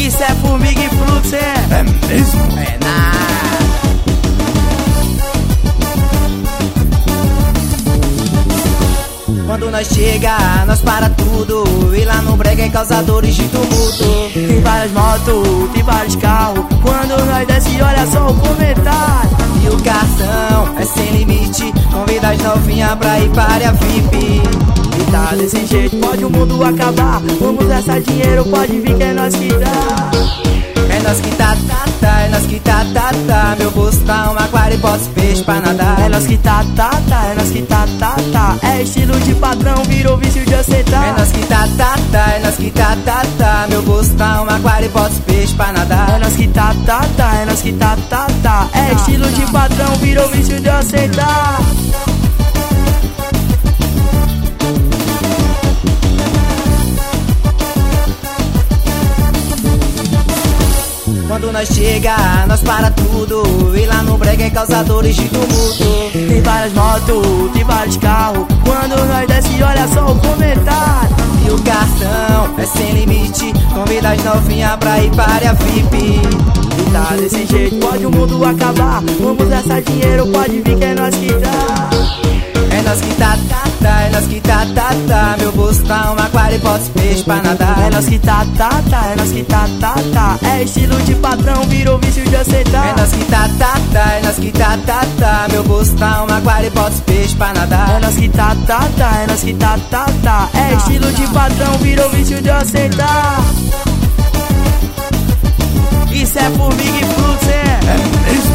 Isso é formiga e fluxo, é mesmo? É nada. Quando nós chega, nós para tudo. E lá no brega é causadores de tumulto. Tem várias motos, tem vários carros. Quando nós desce, olha só o comentário. E o cartão é sem limite. Convida as novinhas pra ir para a área VIP. E tá desse jeito, pode o mundo acabar. Vamos gastar dinheiro, pode vir que é nós que dá. É nós que tá, é nós que tá. Meu bolso tá um aquário e boto peixe pra nadar. É nós que tá, é nós que tá. É estilo de padrão, virou vício de aceitar. É nós que tá, é nós que tá. Meu bolso tá um aquário e boto peixe pra nadar. É nós que tá, é nós que tá. É estilo de padrão, virou vício de aceitar. Quando nós chega, nós para tudo. E lá no brega é causadores de tumulto. Tem várias motos, tem vários carros. Quando nós desce, olha só o comentário. E o cartão é sem limite. Convida as novinhas pra ir para a área VIP. E tá desse jeito, pode o mundo acabar. Vamos gastar dinheiro, pode vir que é nós que dá. É nós que tá, é nós que tá. Meu bolso tá um aquário e boto peixe pra nadar. É nós que tá, é nós que tá. É estilo de padrão, virou vício de aceitar. É nós que tá, é nós que tá. Meu bolso tá um aquário e boto peixe pra nadar. É nós que tá, é nós que tá. É estilo de padrão, virou vício de aceitar. Isso é formiga e fluxo, é mesmo?